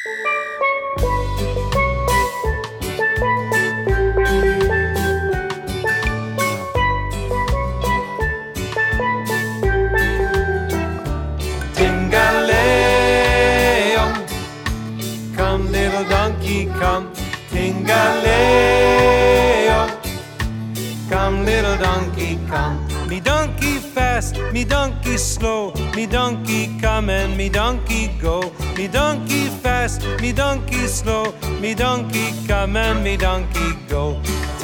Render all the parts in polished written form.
Tingaleo, come little donkey, come. Tingaleo, come little donkey, come. Me donkey fast, me donkey slow, me donkey come and me donkey go. Me donkey fast, me donkey slow, me donkey come and me donkey go.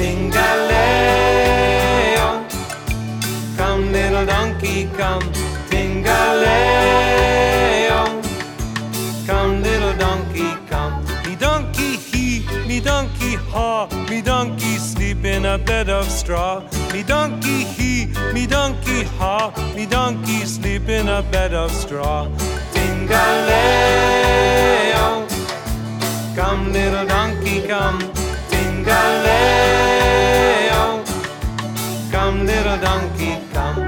Tingaleo, come little donkey, come. Tingaleo, come little donkey, come. Me donkey he, me donkey haw, me donkey sleep in a bed of straw. Me donkey he, me donkey haw, me donkey sleep in a bed of straw. Tingaleo, come little donkey, come. Tingaleo, come little donkey, come.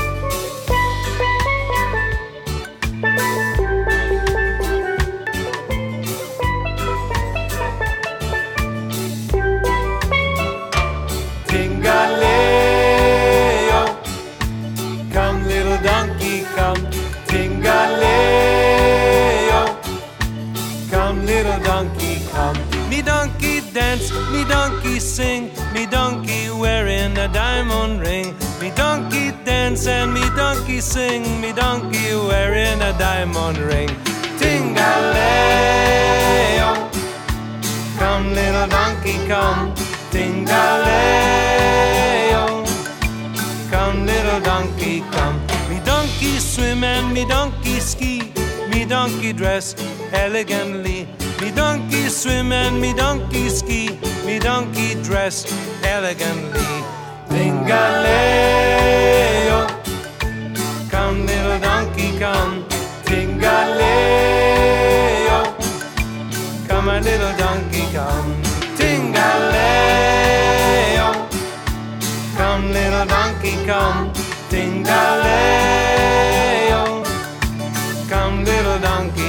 Tingaleo, come little donkey, come. Tingaleo, come little donkey, come. Me donkey dance, me donkey sing, me donkey wearing a diamond ring. Me donkey dance and me donkey sing, me donkey wearing a diamond ring. Tingaleo, come little donkey, come. Tingaleo, come little donkey, come. Me donkey swim and me donkey ski, me donkey dress elegantly. Me donkey swim and me donkey ski, me donkey dress elegantly. Tingaleo, come little donkey, come. Tingaleo, come my little donkey, come. Tingaleo, come little donkey, come. Tingaleo, come little donkey.